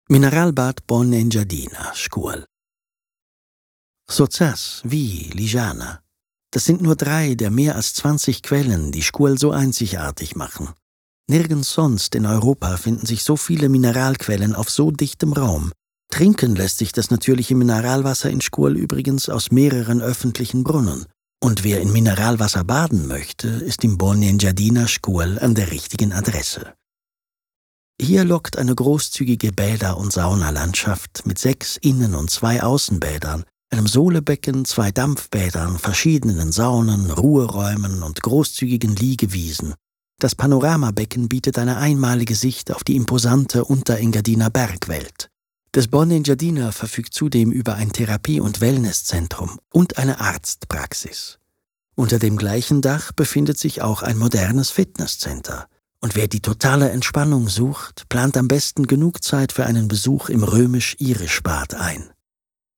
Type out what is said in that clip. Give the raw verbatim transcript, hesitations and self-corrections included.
Mineralbad Bonengiadina, Scuol. Sozas, Vi, Ligiana. Das sind nur drei der mehr als zwanzig Quellen, die Scuol so einzigartig machen. Nirgends sonst in Europa finden sich so viele Mineralquellen auf so dichtem Raum. Trinken lässt sich das natürliche Mineralwasser in Scuol übrigens aus mehreren öffentlichen Brunnen. Und wer in Mineralwasser baden möchte, ist im Bonengiadina Scuol an der richtigen Adresse. Hier lockt eine großzügige Bäder- und Saunalandschaft mit sechs Innen- und zwei Außenbädern, einem Sohlebecken, zwei Dampfbädern, verschiedenen Saunen, Ruheräumen und großzügigen Liegewiesen. Das Panoramabecken bietet eine einmalige Sicht auf die imposante Unterengadiner Bergwelt. Das Bonengiadina verfügt zudem über ein Therapie- und Wellnesszentrum und eine Arztpraxis. Unter dem gleichen Dach befindet sich auch ein modernes Fitnesscenter. Und wer die totale Entspannung sucht, plant am besten genug Zeit für einen Besuch im römisch-irisch Bad ein.